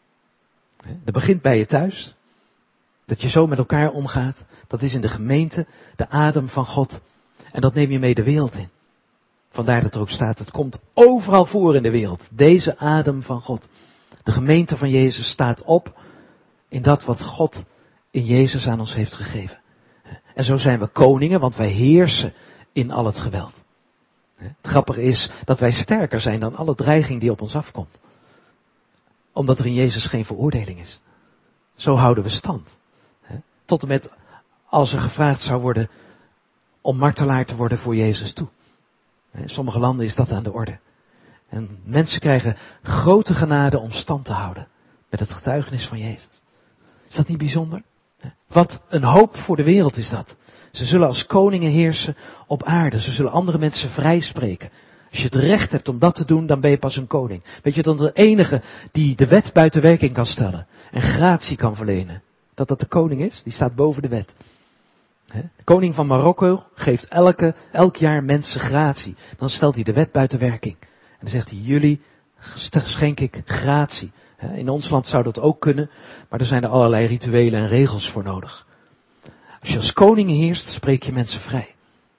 Dat begint bij je thuis. Dat je zo met elkaar omgaat. Dat is in de gemeente de adem van God. En dat neem je mee de wereld in. Vandaar dat er ook staat, het komt overal voor in de wereld. Deze adem van God. De gemeente van Jezus staat op in dat wat God in Jezus aan ons heeft gegeven. En zo zijn we koningen, want wij heersen in al het geweld. Het grappige is dat wij sterker zijn dan alle dreiging die op ons afkomt. Omdat er in Jezus geen veroordeling is. Zo houden we stand. Tot en met als er gevraagd zou worden om martelaar te worden voor Jezus toe. In sommige landen is dat aan de orde. En mensen krijgen grote genade om stand te houden met het getuigenis van Jezus. Is dat niet bijzonder? Wat een hoop voor de wereld is dat. Ze zullen als koningen heersen op aarde. Ze zullen andere mensen vrijspreken. Als je het recht hebt om dat te doen, dan ben je pas een koning. Weet je, dan de enige die de wet buiten werking kan stellen en gratie kan verlenen. Dat dat de koning is, die staat boven de wet. De koning van Marokko geeft elke, elk jaar mensen gratie. Dan stelt hij de wet buiten werking. En dan zegt hij, jullie schenk ik gratie. In ons land zou dat ook kunnen, maar er zijn er allerlei rituelen en regels voor nodig. Als je als koning heerst, spreek je mensen vrij.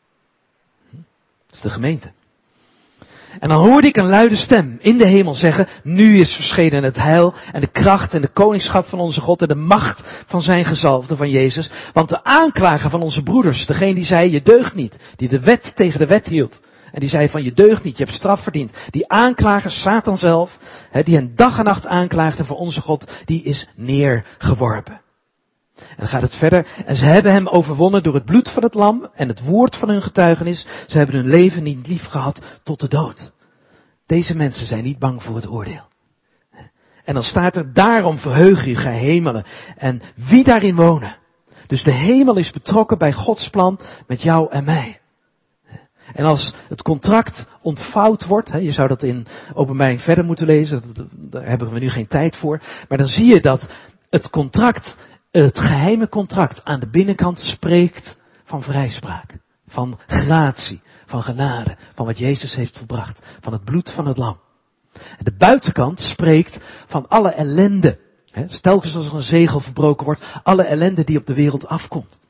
Dat is de gemeente. En dan hoorde ik een luide stem in de hemel zeggen, nu is verschenen het heil en de kracht en de koningschap van onze God en de macht van zijn gezalfde, van Jezus. Want de aanklager van onze broeders, degene die zei, je deugt niet, die de wet tegen de wet hield. En die zei van, je deugt niet, je hebt straf verdiend. Die aanklager, Satan zelf, die hen dag en nacht aanklaagde voor onze God, die is neergeworpen. En dan gaat het verder. En ze hebben hem overwonnen door het bloed van het lam en het woord van hun getuigenis. Ze hebben hun leven niet lief gehad tot de dood. Deze mensen zijn niet bang voor het oordeel. En dan staat er, daarom verheug je, gij hemelen. En wie daarin wonen. Dus de hemel is betrokken bij Gods plan met jou en mij. En als het contract ontvouwd wordt, je zou dat in Openbaring verder moeten lezen, daar hebben we nu geen tijd voor. Maar dan zie je dat het contract, het geheime contract aan de binnenkant spreekt van vrijspraak, van gratie, van genade, van wat Jezus heeft volbracht, van het bloed van het lam. En de buitenkant spreekt van alle ellende. Telkens als er een zegel verbroken wordt, alle ellende die op de wereld afkomt.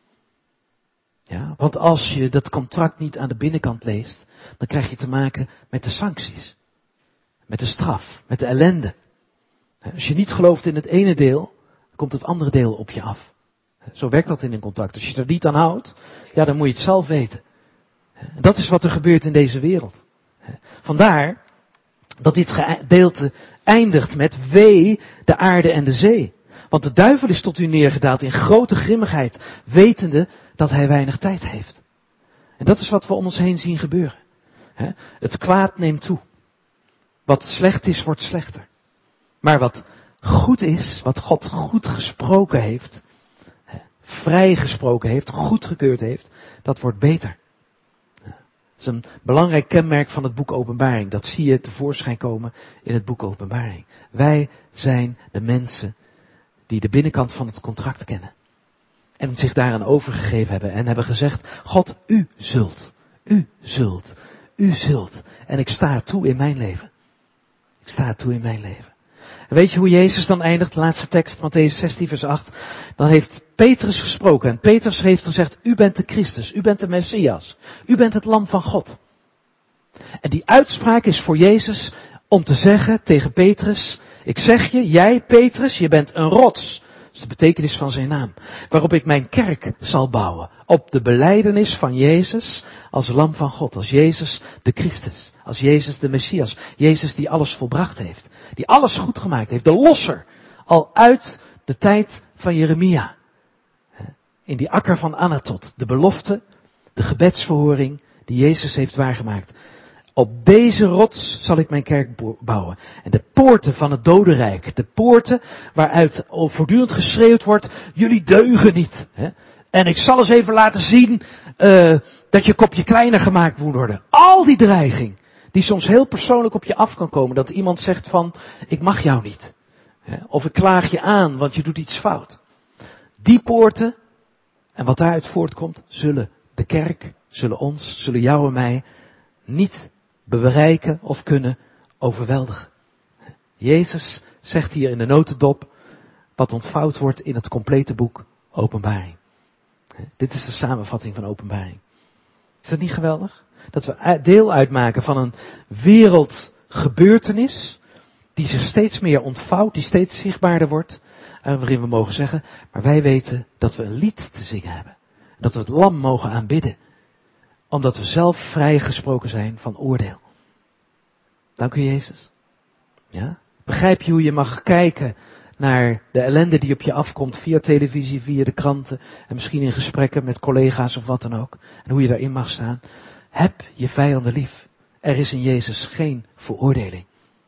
Ja, want als je dat contract niet aan de binnenkant leest, dan krijg je te maken met de sancties. Met de straf, met de ellende. Als je niet gelooft in het ene deel, komt het andere deel op je af. Zo werkt dat in een contract. Als je er niet aan houdt, ja, dan moet je het zelf weten. En dat is wat er gebeurt in deze wereld. Vandaar dat dit gedeelte eindigt met wee de aarde en de zee. Want de duivel is tot u neergedaald in grote grimmigheid, wetende dat hij weinig tijd heeft. En dat is wat we om ons heen zien gebeuren. Het kwaad neemt toe. Wat slecht is, wordt slechter. Maar wat goed is, wat God goed gesproken heeft, vrijgesproken heeft, goedgekeurd heeft, dat wordt beter. Dat is een belangrijk kenmerk van het boek Openbaring. Dat zie je tevoorschijn komen in het boek Openbaring. Wij zijn de mensen die de binnenkant van het contract kennen. En zich daaraan overgegeven hebben en hebben gezegd, God, u zult, u zult, u zult. En ik sta toe in mijn leven. Ik sta toe in mijn leven. En weet je hoe Jezus dan eindigt? De laatste tekst, Mattheüs zestien vers acht. Dan heeft Petrus gesproken. En Petrus heeft gezegd, u bent de Christus, u bent de Messias. U bent het lam van God. En die uitspraak is voor Jezus om te zeggen tegen Petrus, ik zeg je, jij Petrus, je bent een rots. Dat is de betekenis van zijn naam. Waarop ik mijn kerk zal bouwen. Op de belijdenis van Jezus als lam van God. Als Jezus de Christus. Als Jezus de Messias. Jezus die alles volbracht heeft. Die alles goed gemaakt heeft. De losser. Al uit de tijd van Jeremia. In die akker van Anatot. De belofte, de gebedsverhoring die Jezus heeft waargemaakt. Op deze rots zal ik mijn kerk bouwen. En de poorten van het dodenrijk. De poorten waaruit voortdurend geschreeuwd wordt. Jullie deugen niet. Hè? En ik zal eens even laten zien uh, dat je kopje kleiner gemaakt moet worden. Al die dreiging. Die soms heel persoonlijk op je af kan komen. Dat iemand zegt van, ik mag jou niet. Hè? Of ik klaag je aan, want je doet iets fout. Die poorten, en wat daaruit voortkomt, zullen de kerk, zullen ons, zullen jou en mij niet bereiken of kunnen overweldigen. Jezus zegt hier in de notendop wat ontvouwd wordt in het complete boek Openbaring. Dit is de samenvatting van Openbaring. Is dat niet geweldig? Dat we deel uitmaken van een wereldgebeurtenis die zich steeds meer ontvouwt, die steeds zichtbaarder wordt. En waarin we mogen zeggen, maar wij weten dat we een lied te zingen hebben. Dat we het lam mogen aanbidden. Omdat we zelf vrijgesproken zijn van oordeel. Dank u Jezus. Ja? Begrijp je hoe je mag kijken naar de ellende die op je afkomt via televisie, via de kranten en misschien in gesprekken met collega's of wat dan ook. En hoe je daarin mag staan. Heb je vijanden lief. Er is in Jezus geen veroordeling.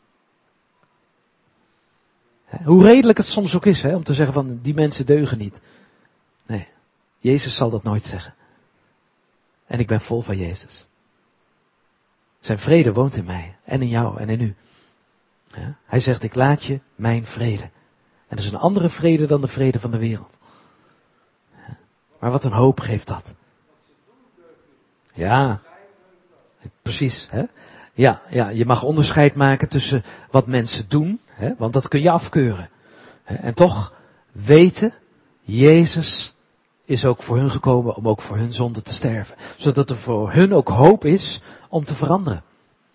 Hoe redelijk het soms ook is, hè, om te zeggen van die mensen deugen niet. Nee, Jezus zal dat nooit zeggen. En ik ben vol van Jezus. Zijn vrede woont in mij en in jou en in u. Ja, hij zegt, ik laat je mijn vrede. En dat is een andere vrede dan de vrede van de wereld. Ja, maar wat een hoop geeft dat. Ja, precies. Hè? Ja, ja, je mag onderscheid maken tussen wat mensen doen, hè, want dat kun je afkeuren. En toch weten, Jezus is ook voor hun gekomen om ook voor hun zonde te sterven. Zodat er voor hun ook hoop is om te veranderen.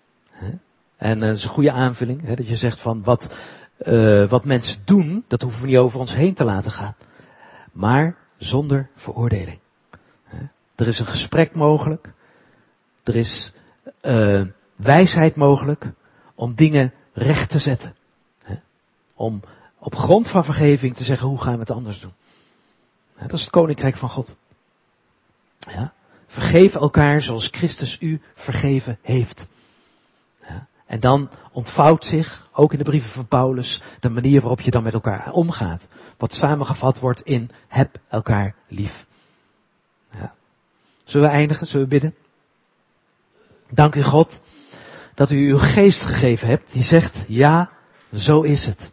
En dat is een goede aanvulling, hè, dat je zegt van wat, uh, wat mensen doen, dat hoeven we niet over ons heen te laten gaan. Maar zonder veroordeling. Er is een gesprek mogelijk. Er is uh, wijsheid mogelijk om dingen recht te zetten. Om op grond van vergeving te zeggen, hoe gaan we het anders doen? Dat is het koninkrijk van God. Ja? Vergeef elkaar zoals Christus u vergeven heeft. Ja? En dan ontvouwt zich, ook in de brieven van Paulus, de manier waarop je dan met elkaar omgaat. Wat samengevat wordt in, heb elkaar lief. Ja. Zullen we eindigen? Zullen we bidden? Dank u God, dat u uw geest gegeven hebt. Die zegt, ja, zo is het.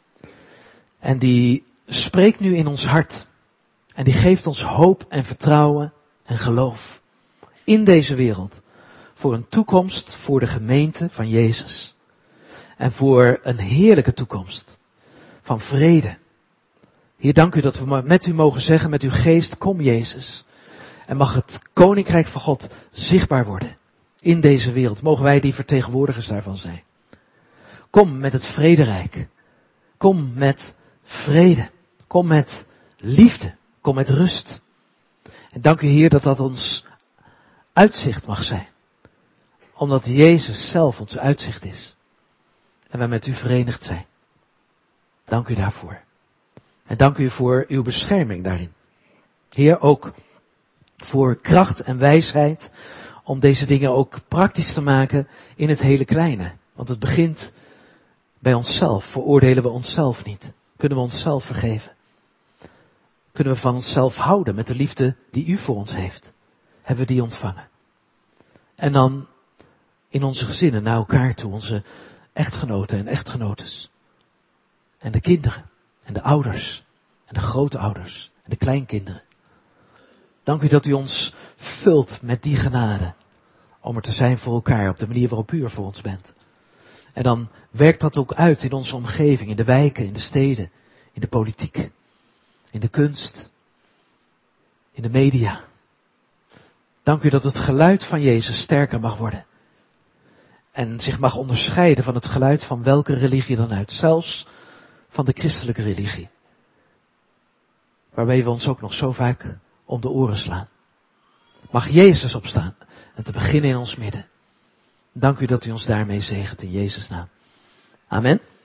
En die spreekt nu in ons hart. En die geeft ons hoop en vertrouwen en geloof. In deze wereld. Voor een toekomst voor de gemeente van Jezus. En voor een heerlijke toekomst. Van vrede. Heer, dank u dat we met u mogen zeggen, met uw geest, kom Jezus. En mag het koninkrijk van God zichtbaar worden. In deze wereld. Mogen wij die vertegenwoordigers daarvan zijn. Kom met het vrederijk. Kom met vrede. Kom met liefde. Kom met rust. En dank u Heer dat dat ons uitzicht mag zijn. Omdat Jezus zelf ons uitzicht is. En wij met u verenigd zijn. Dank u daarvoor. En dank u voor uw bescherming daarin. Heer, ook voor kracht en wijsheid om deze dingen ook praktisch te maken in het hele kleine. Want het begint bij onszelf. Veroordelen we onszelf niet? Kunnen we onszelf vergeven? Kunnen we van onszelf houden met de liefde die u voor ons heeft? Hebben we die ontvangen? En dan in onze gezinnen naar elkaar toe, onze echtgenoten en echtgenotes. En de kinderen en de ouders en de grootouders en de kleinkinderen. Dank u dat u ons vult met die genade om er te zijn voor elkaar op de manier waarop u er voor ons bent. En dan werkt dat ook uit in onze omgeving, in de wijken, in de steden, in de politiek, in de kunst, in de media. Dank u dat het geluid van Jezus sterker mag worden. En zich mag onderscheiden van het geluid van welke religie dan uit. Zelfs van de christelijke religie. Waarbij we ons ook nog zo vaak om de oren slaan. Mag Jezus opstaan en te beginnen in ons midden. Dank u dat u ons daarmee zegent in Jezus' naam. Amen.